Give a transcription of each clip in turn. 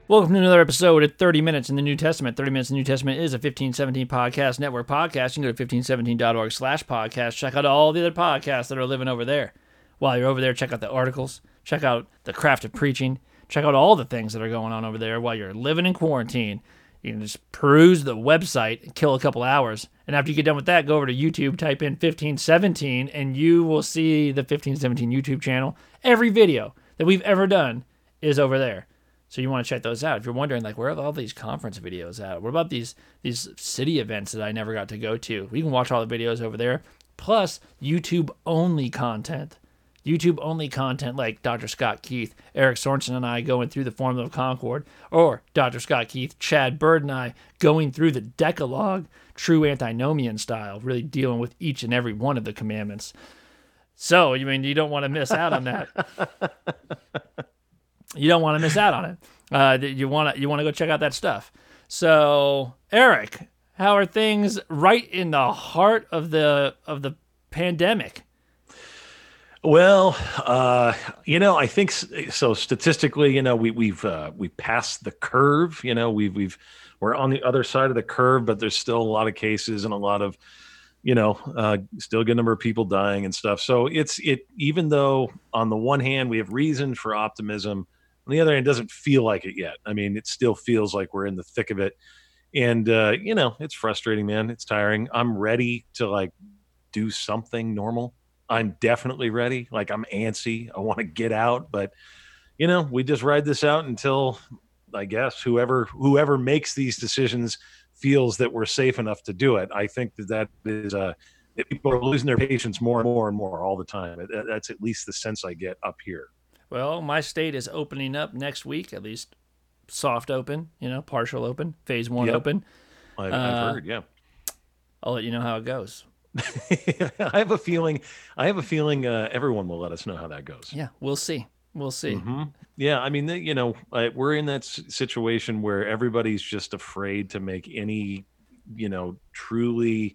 Welcome to another episode of 30 Minutes in the New Testament. 30 Minutes in the New Testament is a 1517 Podcast Network podcast. You can go to 1517.org/podcast. Check out all the other podcasts that are living over there. While you're over there, check out the articles. Check out the craft of preaching. Check out all the things that are going on over there while you're living in quarantine. You can just peruse the website and kill a couple hours. And after you get done with that, go over to YouTube, type in 1517, and you will see the 1517 YouTube channel. Every video that we've ever done is over there. So you want to check those out. If you're wondering, like, where are all these conference videos at? What about these city events that I never got to go to? We can watch all the videos over there. Plus, YouTube-only content. YouTube-only content like Dr. Scott Keith, Eric Sorensen and I going through the Formula of Concord, or Dr. Scott Keith, Chad Bird and I going through the Decalogue, true antinomian style, really dealing with each and every one of the commandments. So, I mean, you don't want to miss out on that. You don't want to miss out on it. You want to go check out that stuff. So, Eric, how are things right in the heart of the pandemic? Well, I think so. Statistically, we've passed the curve. We're on the other side of the curve, but there's still a lot of cases and a lot of, still a good number of people dying and stuff. So even though on the one hand we have reason for optimism, on the other hand, it doesn't feel like it yet. I mean, it still feels like we're in the thick of it. And, it's frustrating, man. It's tiring. I'm ready to do something normal. I'm definitely ready. I'm antsy. I want to get out, but we just ride this out until I guess whoever makes these decisions feels that we're safe enough to do it. I think that is, that people are losing their patience more and more and more all the time. That's at least the sense I get up here. Well, my state is opening up next week, at least soft open, partial open, phase 1 open. I've heard, yeah. I'll let you know how it goes. I have a feeling everyone will let us know how that goes. Yeah, we'll see. Mm-hmm. Yeah, I mean, we're in that situation where everybody's just afraid to make any, truly,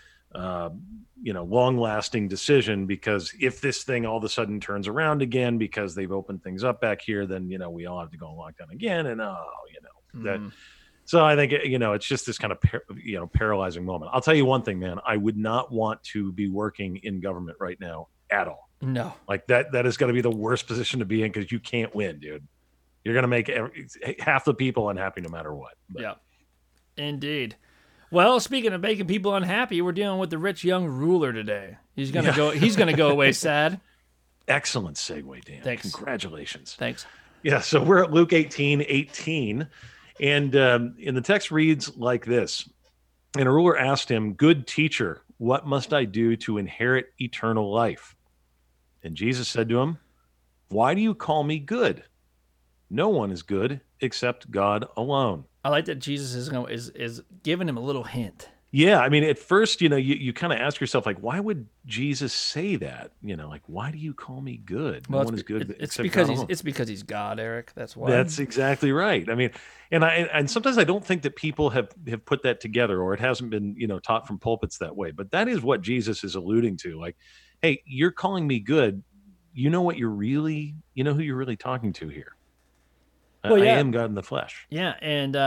long-lasting decision, because if this thing all of a sudden turns around again because they've opened things up back here, then we all have to go on lockdown again, and that. So I think it's just this kind of paralyzing moment. I'll tell you one thing, man. I would not want to be working in government right now at all. No, that is going to be the worst position to be in, because you can't win, dude. You're going to make half the people unhappy no matter what. But. Yeah, indeed. Well, speaking of making people unhappy, we're dealing with the rich young ruler today. He's going to go. He's going to go away sad. Excellent segue, Dan. Thanks. Congratulations. Thanks. Yeah. So we're at Luke 18:18. And in the text reads like this. And a ruler asked him, "Good teacher, what must I do to inherit eternal life?" And Jesus said to him, "Why do you call me good? No one is good except God alone." I like that Jesus is giving him a little hint. Yeah, I mean, at first, you kind of ask yourself, why would Jesus say that? Why do you call me good? Well, no one is good. It's because he's God, Eric. That's why. That's exactly right. I mean, and sometimes I don't think that people have put that together, or it hasn't been taught from pulpits that way. But that is what Jesus is alluding to. Hey, you're calling me good. You know what who you're really talking to here. Well, yeah. I am God in the flesh. Yeah,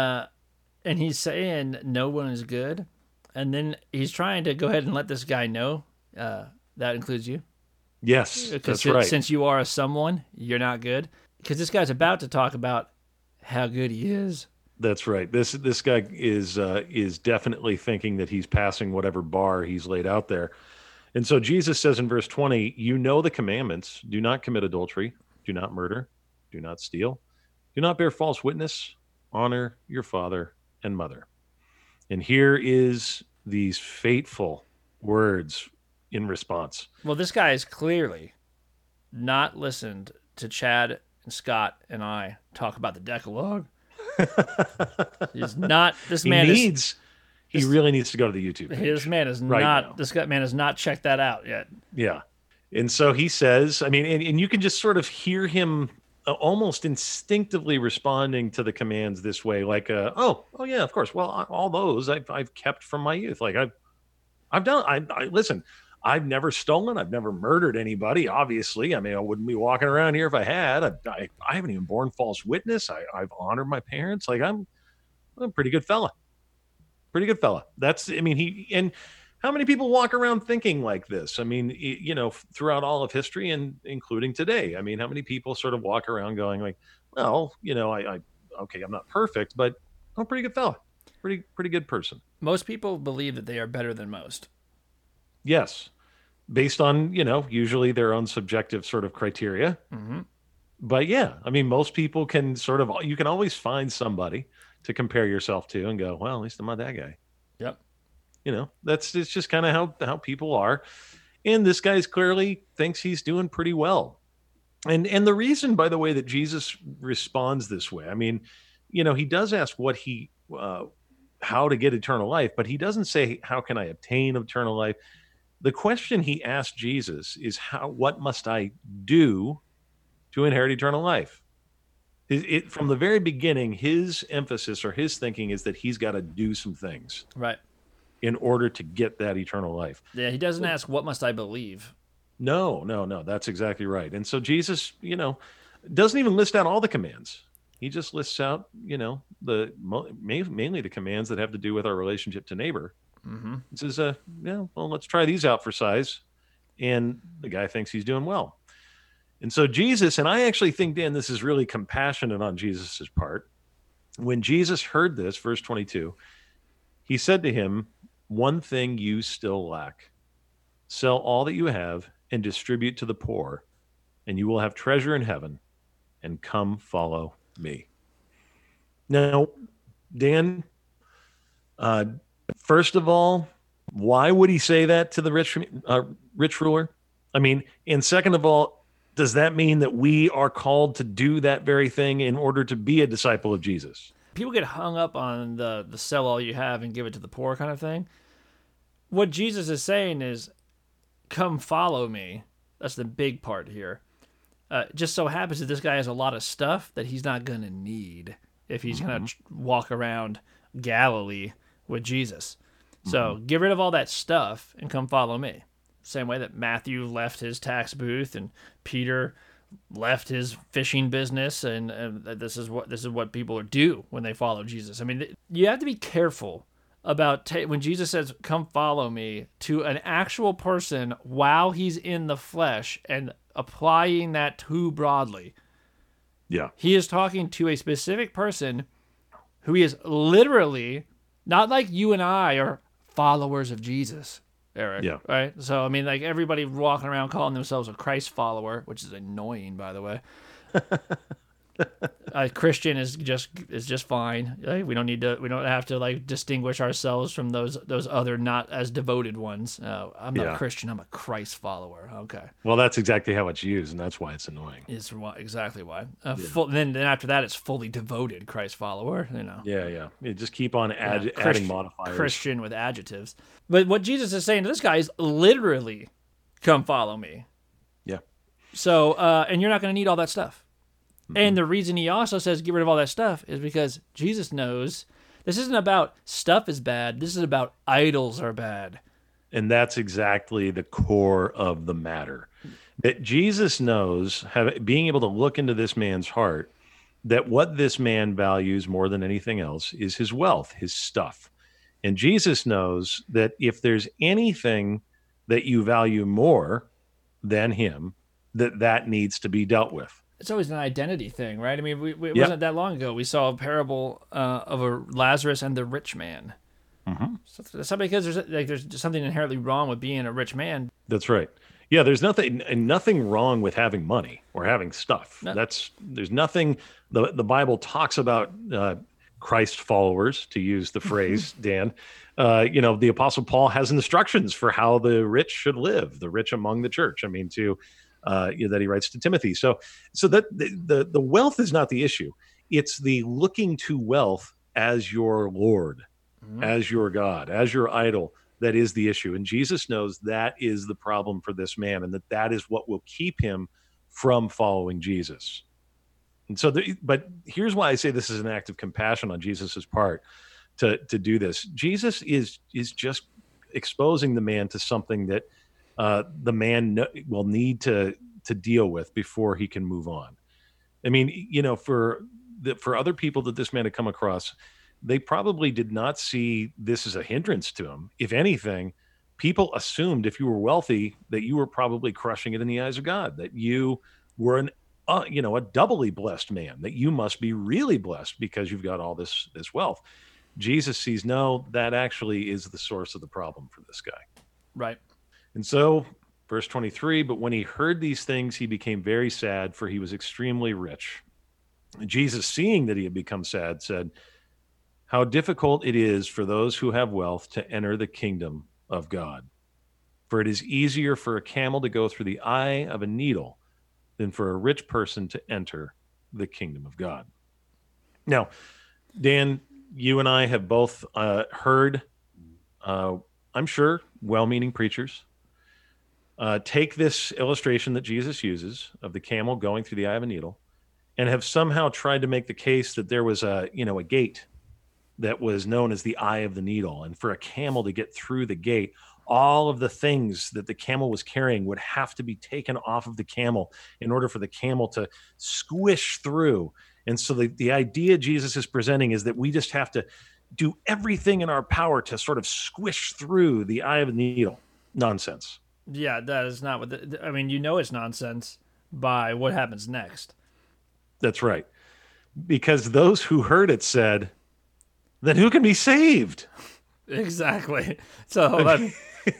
and he's saying no one is good. And then he's trying to go ahead and let this guy know that includes you. Yes, that's right. Since you are a someone, you're not good. Because this guy's about to talk about how good he is. That's right. This guy is definitely thinking that he's passing whatever bar he's laid out there. And so Jesus says in verse 20, "You know the commandments: do not commit adultery, do not murder, do not steal, do not bear false witness, honor your father and mother." And here is these fateful words in response. Well, this guy is clearly not listened to Chad and Scott and I talk about the Decalogue. He's not. He really needs to go to the YouTube page. This man is not. This man has not checked that out yet. Yeah, and so he says. I mean, and you can just sort of hear him almost instinctively responding to the commands this way, oh yeah, of course. Well, all those I've kept from my youth. I've done. Listen. I've never stolen. I've never murdered anybody. Obviously, I mean, I wouldn't be walking around here if I had. I haven't even borne false witness. I've honored my parents. Like I'm a pretty good fella. Pretty good fella. That's, I mean, and how many people walk around thinking like this? I mean, throughout all of history and including today, I mean, how many people sort of walk around going like, well, okay, I'm not perfect, but I'm a pretty good fella. Pretty good person. Most people believe that they are better than most. Yes. Based on, usually their own subjective sort of criteria. Mm-hmm. But yeah, I mean, most people can you can always find somebody to compare yourself to and go, well, at least I'm not that guy. Yep. It's just kind of how people are. And this guy's clearly thinks he's doing pretty well. And the reason, by the way, that Jesus responds this way, I mean, he does ask how to get eternal life, but he doesn't say, how can I obtain eternal life? The question he asked Jesus is, what must I do to inherit eternal life? From the very beginning, his emphasis or his thinking is that he's got to do some things. Right. In order to get that eternal life. Yeah, he doesn't ask, what must I believe? No. That's exactly right. And so Jesus, doesn't even list out all the commands. He just lists out, mainly the commands that have to do with our relationship to neighbor. Mm-hmm. He says, well, let's try these out for size. And the guy thinks he's doing well. And so Jesus, and I actually think, Dan, this is really compassionate on Jesus's part. When Jesus heard this, verse 22, he said to him, one thing you still lack. Sell all that you have and distribute to the poor, and you will have treasure in heaven, and come follow me. Now, Dan, first of all, why would he say that to the rich ruler? I mean, and second of all, does that mean that we are called to do that very thing in order to be a disciple of Jesus? People get hung up on the sell all you have and give it to the poor kind of thing. What Jesus is saying is, come follow me. That's the big part here. Just so happens that this guy has a lot of stuff that he's not going to need if he's going to walk around Galilee with Jesus. So get rid of all that stuff and come follow me. Same way that Matthew left his tax booth and Peter left his fishing business, and this is what people do when they follow Jesus. I mean, you have to be careful about when Jesus says, come follow me, to an actual person while he's in the flesh and applying that too broadly. Yeah. He is talking to a specific person who he is literally, not like you and I are followers of Jesus, Eric. Yeah. Right? So, I mean, like everybody walking around calling themselves a Christ follower, which is annoying, by the way. Christian is just fine. Like, we don't have to like distinguish ourselves from those other not as devoted ones. I'm not a Christian. I'm a Christ follower. Okay. Well, that's exactly how it's used, and that's why it's annoying. It's exactly why. Then after that, it's fully devoted Christ follower. Yeah. You just keep on adding modifiers. Christian with adjectives. But what Jesus is saying to this guy is literally, come follow me. Yeah. So, and you're not going to need all that stuff. And the reason he also says get rid of all that stuff is because Jesus knows this isn't about stuff is bad. This is about idols are bad. And that's exactly the core of the matter. That Jesus knows, being able to look into this man's heart, that what this man values more than anything else is his wealth, his stuff. And Jesus knows that if there's anything that you value more than him, that needs to be dealt with. It's always an identity thing, right? I mean, it wasn't that long ago. We saw a parable of a Lazarus and the rich man. Mm-hmm. So that's not because there's something inherently wrong with being a rich man. That's right. Yeah, there's nothing wrong with having money or having stuff. No. There's nothing. The Bible talks about Christ followers, to use the phrase, Dan. The Apostle Paul has instructions for how the rich should live, the rich among the church. I mean, that he writes to Timothy. So that the wealth is not the issue. It's the looking to wealth as your Lord, as your God, as your idol that is the issue. And Jesus knows that is the problem for this man, and that is what will keep him from following Jesus. And so, but here's why I say this is an act of compassion on Jesus's part to do this. Jesus is just exposing the man to something that the man will need to deal with before he can move on. I mean, for other people that this man had come across, they probably did not see this as a hindrance to him. If anything, people assumed if you were wealthy that you were probably crushing it in the eyes of God, that you were a doubly blessed man, that you must be really blessed because you've got all this wealth. Jesus sees, no, that actually is the source of the problem for this guy. Right. And so, verse 23, but when he heard these things, he became very sad, for he was extremely rich. Jesus, seeing that he had become sad, said, how difficult it is for those who have wealth to enter the kingdom of God. For it is easier for a camel to go through the eye of a needle than for a rich person to enter the kingdom of God. Now, Dan, you and I have both heard, I'm sure, well-meaning preachers take this illustration that Jesus uses of the camel going through the eye of a needle and have somehow tried to make the case that there was a gate that was known as the eye of the needle. And for a camel to get through the gate, all of the things that the camel was carrying would have to be taken off of the camel in order for the camel to squish through. And so the idea Jesus is presenting is that we just have to do everything in our power to sort of squish through the eye of the needle. Nonsense. Yeah, that is not what it's nonsense by what happens next. That's right. Because those who heard it said, then who can be saved? Exactly. So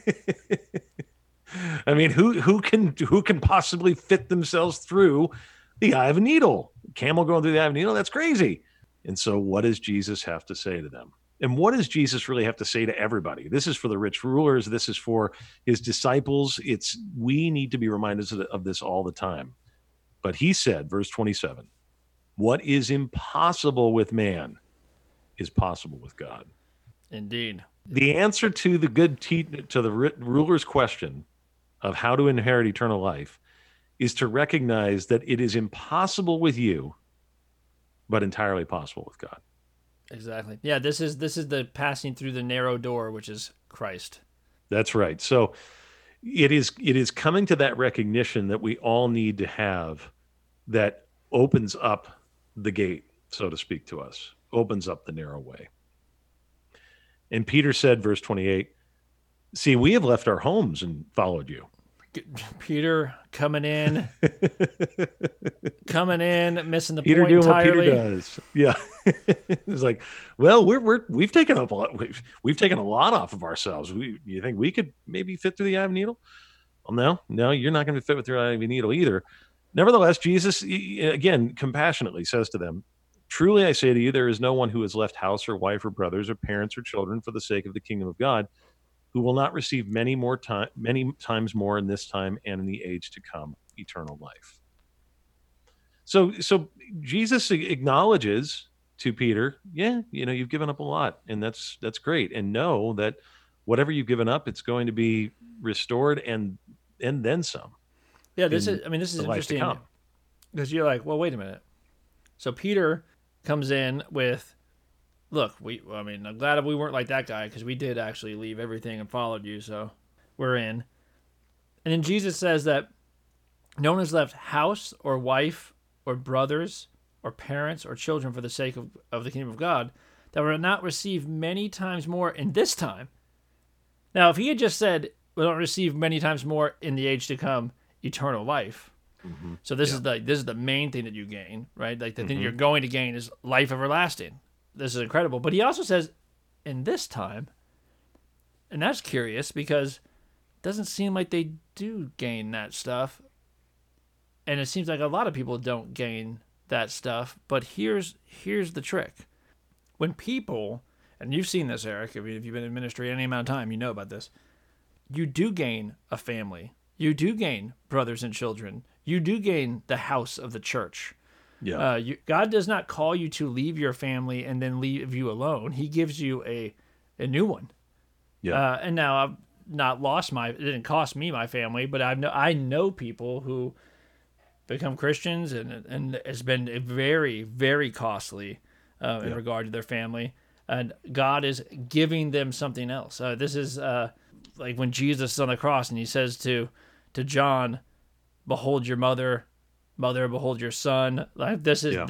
I mean, who can possibly fit themselves through the eye of a needle? Camel going through the eye of a needle? That's crazy. And so what does Jesus have to say to them? And what does Jesus really have to say to everybody? This is for the rich rulers. This is for his disciples. We need to be reminded of this all the time. But he said, verse 27, what is impossible with man is possible with God. Indeed. The answer to the ruler's question of how to inherit eternal life is to recognize that it is impossible with you, but entirely possible with God. Exactly. Yeah, this is the passing through the narrow door, which is Christ. That's right. So it is coming to that recognition that we all need to have that opens up the gate, so to speak, to us, opens up the narrow way. And Peter said, verse 28, see, we have left our homes and followed you. Peter coming in, missing the Peter point doing entirely. What Peter does. Yeah. It's like, well, we've taken up a lot. We've taken a lot off of ourselves. You think we could maybe fit through the eye of a needle? Well, no, you're not going to fit with the eye of a needle either. Nevertheless, Jesus, again, compassionately says to them, truly I say to you, there is no one who has left house or wife or brothers or parents or children for the sake of the kingdom of God who will not receive many times more in this time and in the age to come, eternal life. So Jesus acknowledges to Peter, yeah, you've given up a lot, and that's great. And know that whatever you've given up, it's going to be restored and then some. Yeah, this is interesting because you're like, well, wait a minute. So Peter comes in with, look, I'm glad we weren't like that guy because we did actually leave everything and followed you, so we're in. And then Jesus says that no one has left house or wife or brothers or parents or children for the sake of the kingdom of God that will not receive many times more in this time. Now, if he had just said, we don't receive many times more in the age to come, eternal life. Mm-hmm. So this is the main thing that you gain, right? Like the thing you're going to gain is life everlasting. This is incredible. But he also says, in this time, and that's curious because it doesn't seem like they do gain that stuff. And it seems like a lot of people don't gain that stuff. But here's the trick. When people, and you've seen this, Eric, if you've been in ministry any amount of time, you know about this. You do gain a family. You do gain brothers and children. You do gain the house of the church. Yeah. God does not call you to leave your family and then leave you alone. He gives you a new one. Yeah. And now I've not lost it didn't cost me my family, but I know people who become Christians and it's been very, very costly in regard to their family. And God is giving them something else. This is like when Jesus is on the cross and he says to John, "Behold your mother, mother, behold your son." Like this is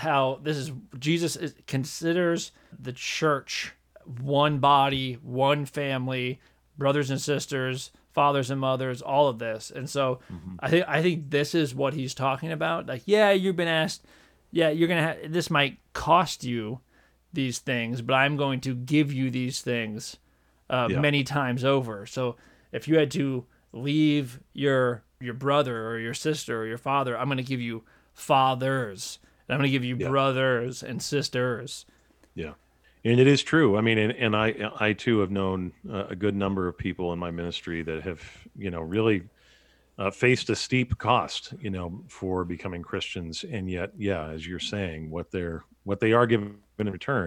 Jesus considers the church one body, one family, brothers and sisters, fathers and mothers, all of this. And so I think this is what he's talking about. Like, yeah, you've been asked, yeah, you're gonna this might cost you these things, but I'm going to give you these things many times over. So if you had to leave your brother or your sister or your father, I'm going to give you fathers, and I'm going to give you brothers and sisters. Yeah. And it is true. I mean, and I too have known a good number of people in my ministry that have, really faced a steep cost, for becoming Christians. And yet, yeah, as you're saying, what they are given in return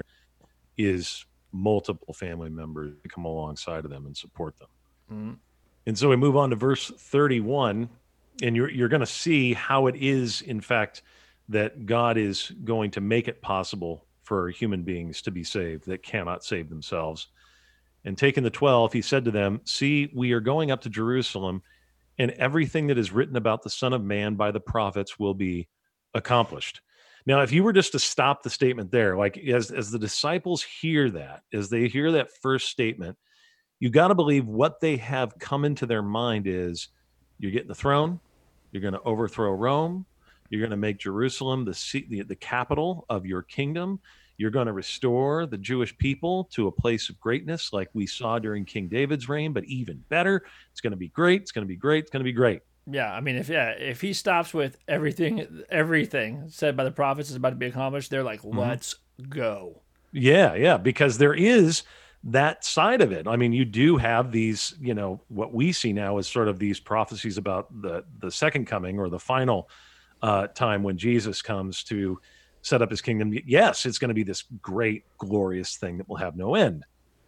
is multiple family members to come alongside of them and support them. Mm-hmm. And so we move on to verse 31, and you're going to see how it is, in fact, that God is going to make it possible for human beings to be saved that cannot save themselves. And taking the 12, he said to them, "See, we are going up to Jerusalem, and everything that is written about the Son of Man by the prophets will be accomplished." Now, if you were just to stop the statement there, like as the disciples hear that, as they hear that first statement, you got to believe what they have come into their mind is you're getting the throne, you're going to overthrow Rome, you're going to make Jerusalem the capital of your kingdom, you're going to restore the Jewish people to a place of greatness like we saw during King David's reign, but even better. It's going to be great. It's going to be great. It's going to be great. Yeah, I mean, if he stops with everything said by the prophets is about to be accomplished, they're like, let's go. Yeah, because there is that side of it. I mean, you do have these, what we see now is sort of these prophecies about the second coming or the final time when Jesus comes to set up his kingdom. Yes, it's going to be this great, glorious thing that will have no end.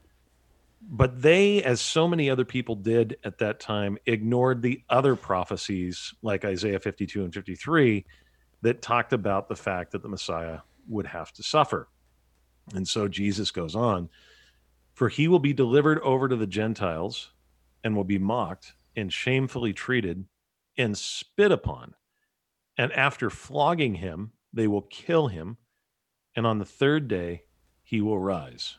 But they, as so many other people did at that time, ignored the other prophecies like Isaiah 52 and 53 that talked about the fact that the Messiah would have to suffer. And so Jesus goes on, "For he will be delivered over to the Gentiles and will be mocked and shamefully treated and spit upon. And after flogging him, they will kill him. And on the third day, he will rise."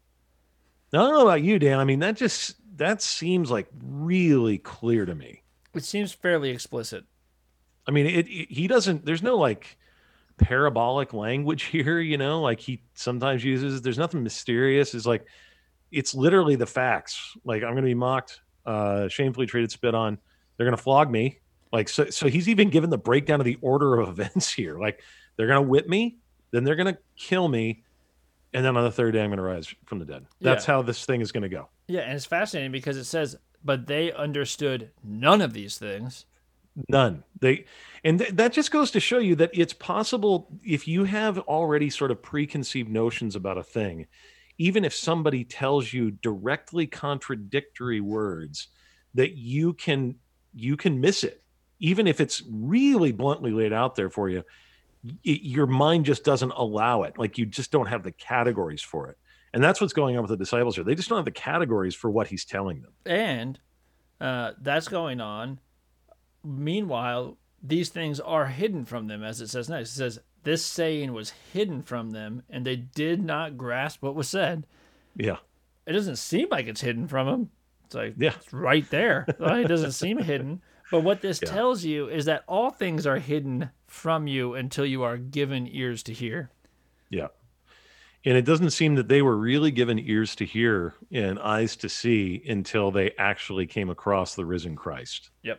Now, I don't know about you, Dan. I mean, that seems like really clear to me. It seems fairly explicit. I mean, he doesn't, there's no like parabolic language here, like he sometimes uses. There's nothing mysterious. It's literally the facts. Like, I'm going to be mocked, shamefully treated, spit on. They're going to flog me. Like, so he's even given the breakdown of the order of events here. Like, they're going to whip me, then they're going to kill me, and then on the third day, I'm going to rise from the dead. That's how this thing is going to go. Yeah, and it's fascinating because it says, but they understood none of these things. None. That just goes to show you that it's possible if you have already sort of preconceived notions about a thing, even if somebody tells you directly contradictory words, that you can miss it. Even if it's really bluntly laid out there for you, your mind just doesn't allow it. Like, you just don't have the categories for it. And that's what's going on with the disciples here. They just don't have the categories for what he's telling them. And that's going on. Meanwhile, these things are hidden from them, as it says next. It says, this saying was hidden from them, and they did not grasp what was said. Yeah. It doesn't seem like it's hidden from them. It's like, it's right there. It doesn't seem hidden. But what this tells you is that all things are hidden from you until you are given ears to hear. Yeah. And it doesn't seem that they were really given ears to hear and eyes to see until they actually came across the risen Christ. Yep.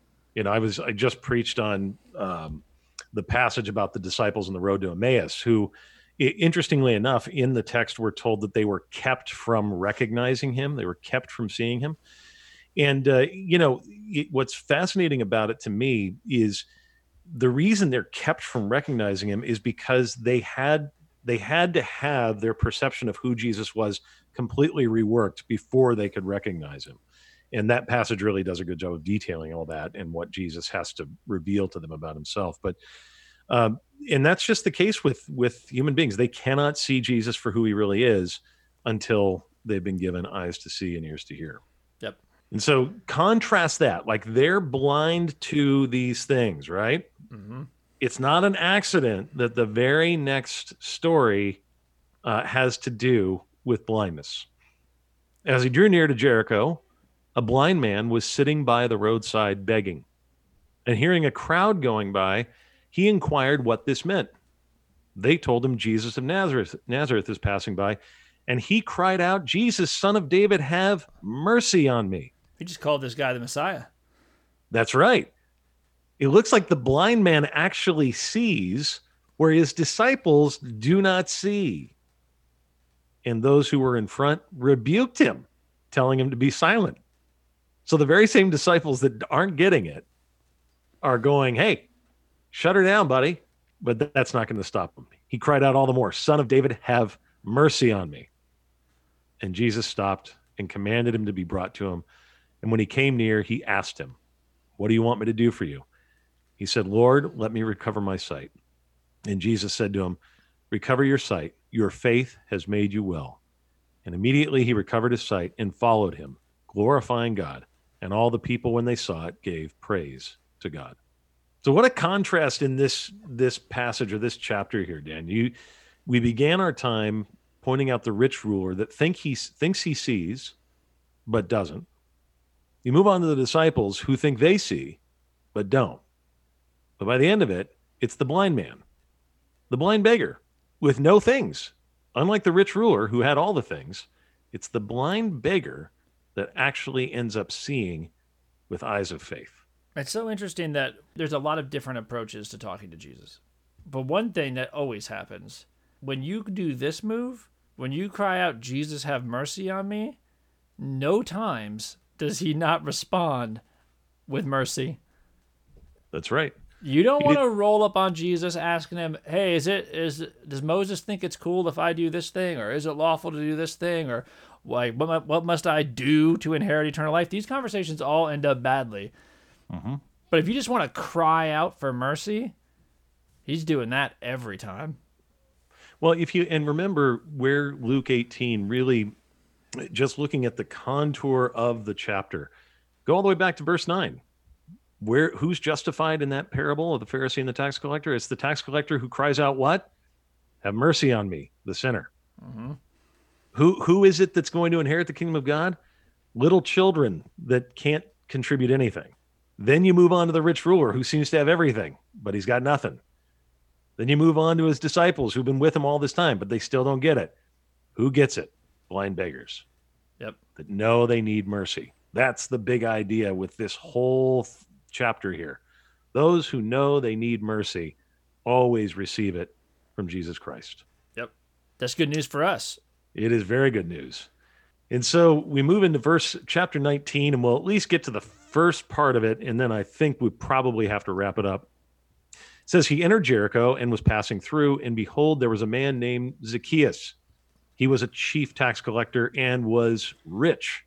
I just preached on the passage about the disciples on the road to Emmaus, who, interestingly enough, in the text, we're told that they were kept from recognizing him. They were kept from seeing him. And, what's fascinating about it to me is the reason they're kept from recognizing him is because they had to have their perception of who Jesus was completely reworked before they could recognize him. And that passage really does a good job of detailing all that and what Jesus has to reveal to them about himself. But, and that's just the case with human beings. They cannot see Jesus for who he really is until they've been given eyes to see and ears to hear. Yep. And so contrast that, like they're blind to these things, right? Mm-hmm. It's not an accident that the very next story has to do with blindness. As he drew near to Jericho, a blind man was sitting by the roadside begging. And hearing a crowd going by, he inquired what this meant. They told him Jesus of Nazareth is passing by, and he cried out, Jesus, son of David, have mercy on me. He just called this guy the Messiah. That's right. It looks like the blind man actually sees where his disciples do not see. And those who were in front rebuked him, telling him to be silent. So the very same disciples that aren't getting it are going, hey, shut her down, buddy. But that's not going to stop him. He cried out all the more, Son of David, have mercy on me. And Jesus stopped and commanded him to be brought to him. And when he came near, he asked him, what do you want me to do for you? He said, Lord, let me recover my sight. And Jesus said to him, recover your sight. Your faith has made you well. And immediately he recovered his sight and followed him, glorifying God. And all the people, when they saw it, gave praise to God. So what a contrast in this passage or this chapter here, Dan. We began our time pointing out the rich ruler that thinks he sees, but doesn't. You move on to the disciples who think they see, but don't. But by the end of it, it's the blind man, the blind beggar with no things. Unlike the rich ruler who had all the things, it's the blind beggar that actually ends up seeing with eyes of faith. It's so interesting that there's a lot of different approaches to talking to Jesus. But one thing that always happens, when you do this move, when you cry out, Jesus, have mercy on me, no times does he not respond with mercy. That's right. You don't want to roll up on Jesus asking him, hey, does Moses think it's cool if I do this thing? Or is it lawful to do this thing? Or like, what must I do to inherit eternal life? These conversations all end up badly. Mm-hmm. But if you just want to cry out for mercy, he's doing that every time. Well, and remember where Luke 18 really, just looking at the contour of the chapter, go all the way back to verse 9. Who's justified in that parable of the Pharisee and the tax collector? It's the tax collector who cries out, what? Have mercy on me, the sinner. Mm-hmm. Who is it that's going to inherit the kingdom of God? Little children that can't contribute anything. Then you move on to the rich ruler who seems to have everything, but he's got nothing. Then you move on to his disciples who've been with him all this time, but they still don't get it. Who gets it? Blind beggars. Yep. That know they need mercy. That's the big idea with this whole chapter here. Those who know they need mercy always receive it from Jesus Christ. Yep. That's good news for us. It is very good news. And so we move into chapter 19, and we'll at least get to the first part of it, and then I think we probably have to wrap it up. It says, he entered Jericho and was passing through, and behold, there was a man named Zacchaeus. He was a chief tax collector and was rich.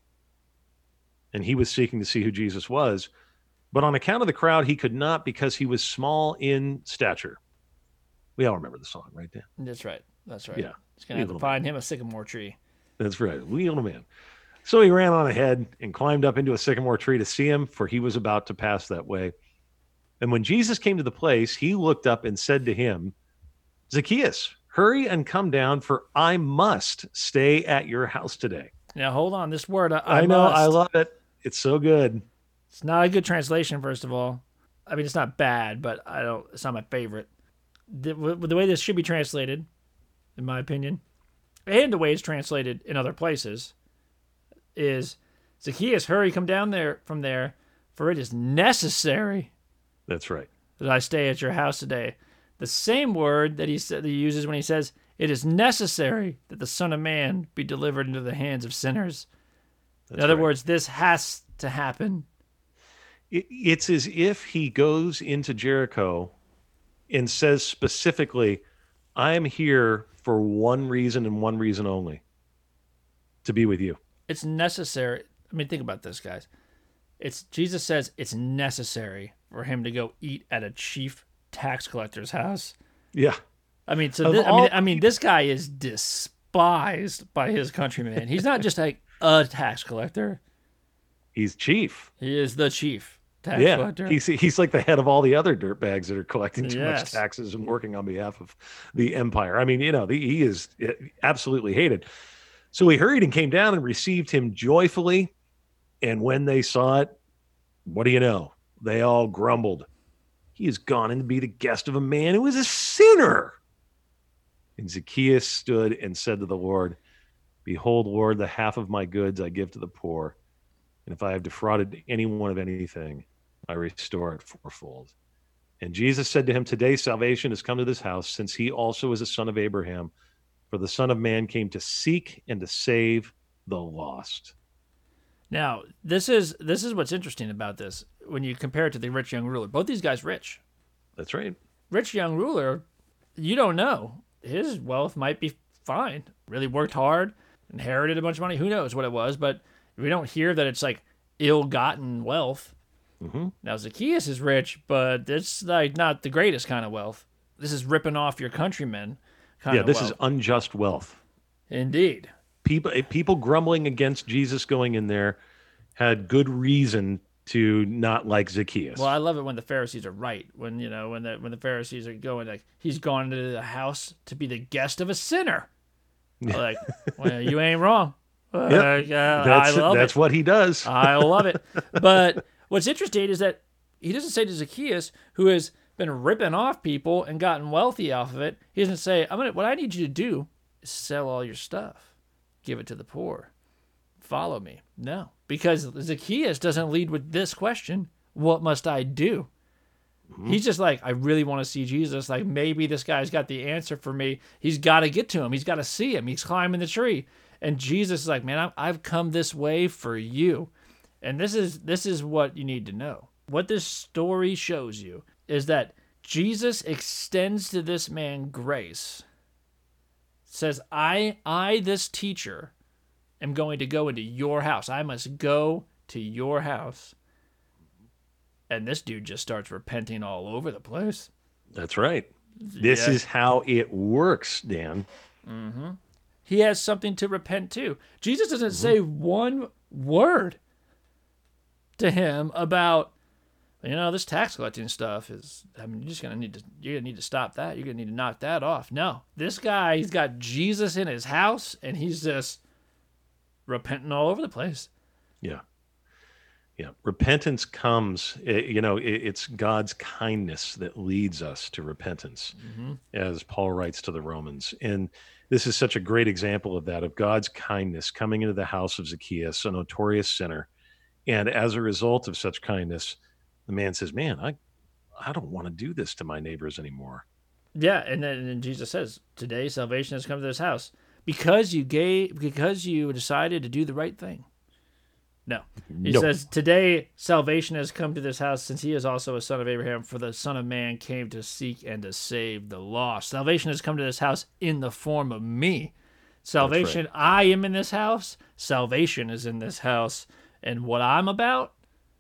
And he was seeking to see who Jesus was. But on account of the crowd, he could not, because he was small in stature. We all remember the song, right, Dan? That's right. Yeah. He's going to have to find him a sycamore tree. That's right. Wee little man. So he ran on ahead and climbed up into a sycamore tree to see him, for he was about to pass that way. And when Jesus came to the place, he looked up and said to him, Zacchaeus, hurry and come down, for I must stay at your house today. Now, hold on. This word, I know. must. I love it. It's so good. It's not a good translation, first of all. I mean, it's not bad, but it's not my favorite. The way this should be translated, in my opinion, and the way it's translated in other places, is Zacchaeus, hurry, come down there from there, for it is necessary. That's right. That I stay at your house today. The same word that he uses when he says, it is necessary that the Son of Man be delivered into the hands of sinners. In other words, this has to happen. It's as if he goes into Jericho and says specifically, I am here for one reason and one reason only, to be with you. It's necessary. I mean, think about this, guys. Jesus says it's necessary for him to go eat at a chief tax collector's house. Yeah. I mean, this guy is despised by his countrymen. He's not just like a tax collector. He's chief. He is the chief tax Yeah, collector. he's like the head of all the other dirtbags that are collecting too much Yes. taxes and working on behalf of the empire. I mean, he is absolutely hated. So he hurried and came down and received him joyfully. And when they saw it, what do you know? They all grumbled. He has gone in to be the guest of a man who is a sinner. And Zacchaeus stood and said to the Lord, Behold, Lord, the half of my goods I give to the poor. And if I have defrauded anyone of anything, I restore it fourfold. And Jesus said to him, Today salvation has come to this house, since he also is a son of Abraham. For the Son of Man came to seek and to save the lost. Now, this is what's interesting about this when you compare it to the rich young ruler. Both these guys rich. That's right. Rich young ruler, you don't know. His wealth might be fine. Really worked hard, inherited a bunch of money. Who knows what it was, but we don't hear that it's like ill-gotten wealth. Mm-hmm. Now, Zacchaeus is rich, but it's like not the greatest kind of wealth. This is ripping off your countrymen kind of This wealth. is unjust wealth. Indeed. People grumbling against Jesus going in there had good reason to not like Zacchaeus. Well, I love it when the Pharisees are right. When the Pharisees are going like, he's gone into the house to be the guest of a sinner. Like, well, you ain't wrong. That's what he does. I love it. But what's interesting is that he doesn't say to Zacchaeus, who has been ripping off people and gotten wealthy off of it, he doesn't say, what I need you to do is sell all your stuff, give it to the poor, follow me. No, because Zacchaeus doesn't lead with this question, what must I do? Mm-hmm. He's just like, I really want to see Jesus. Like, maybe this guy's got the answer for me. He's got to get to him. He's got to see him. He's climbing the tree. And Jesus is like, man, I've come this way for you. And this is what you need to know. What this story shows you is that Jesus extends to this man grace. Says, I, this teacher, am going to go into your house. I must go to your house. And this dude just starts repenting all over the place. That's right. This is how it works, Dan. Mm-hmm. He has something to repent to. Jesus doesn't say one word to him about, this tax collecting stuff is, you're gonna need to stop that. You're gonna need to knock that off. No, this guy, he's got Jesus in his house and he's just repenting all over the place. Yeah. Yeah. Repentance comes, it's God's kindness that leads us to repentance, as Paul writes to the Romans. And this is such a great example of that, of God's kindness coming into the house of Zacchaeus, a notorious sinner. And as a result of such kindness, the man says, man, I don't want to do this to my neighbors anymore. Yeah, and then Jesus says, today salvation has come to this house because you decided to do the right thing. No. He says, today salvation has come to this house since he is also a son of Abraham, for the Son of Man came to seek and to save the lost. Salvation has come to this house in the form of me. Salvation, right. I am in this house. Salvation is in this house. And what I'm about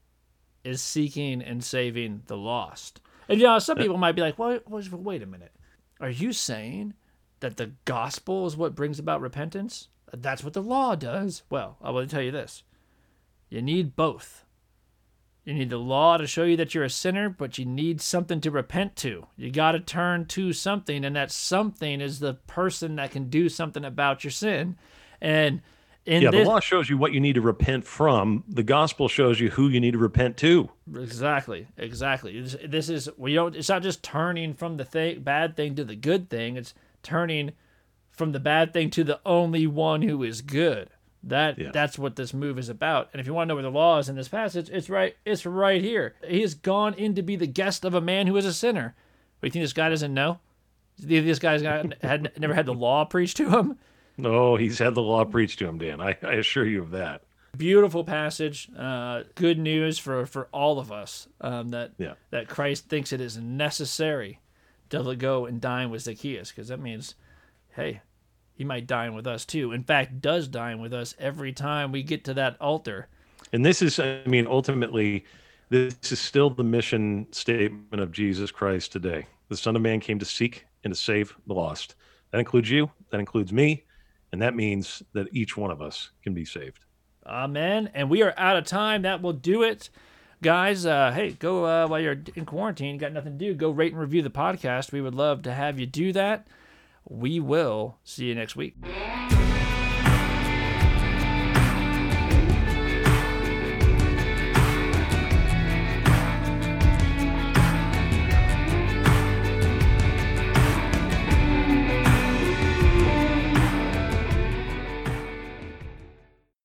is seeking and saving the lost. And some people might be like, well, wait a minute. Are you saying that the gospel is what brings about repentance? That's what the law does. Well, I will tell you this. You need both. You need the law to show you that you're a sinner, but you need something to repent to. You got to turn to something, and that something is the person that can do something about your sin. And the law shows you what you need to repent from. The gospel shows you who you need to repent to. Exactly. This is it's not just turning from the bad thing to the good thing. It's turning from the bad thing to the only one who is good. That's what this move is about. And if you want to know where the law is in this passage, it's right here. He has gone in to be the guest of a man who is a sinner. What, you think this guy doesn't know? Do you think this guy's never had the law preached to him? No, he's had the law preached to him, Dan. I assure you of that. Beautiful passage. Good news for all of us that Christ thinks it is necessary to go and dine with Zacchaeus, because that means, hey, he might dine with us too. In fact, does dine with us every time we get to that altar. And this is, ultimately, this is still the mission statement of Jesus Christ today. The Son of Man came to seek and to save the lost. That includes you. That includes me. And that means that each one of us can be saved. Amen. And we are out of time. That will do it. Guys, hey, go while you're in quarantine, you got nothing to do, go rate and review the podcast. We would love to have you do that. We will see you next week.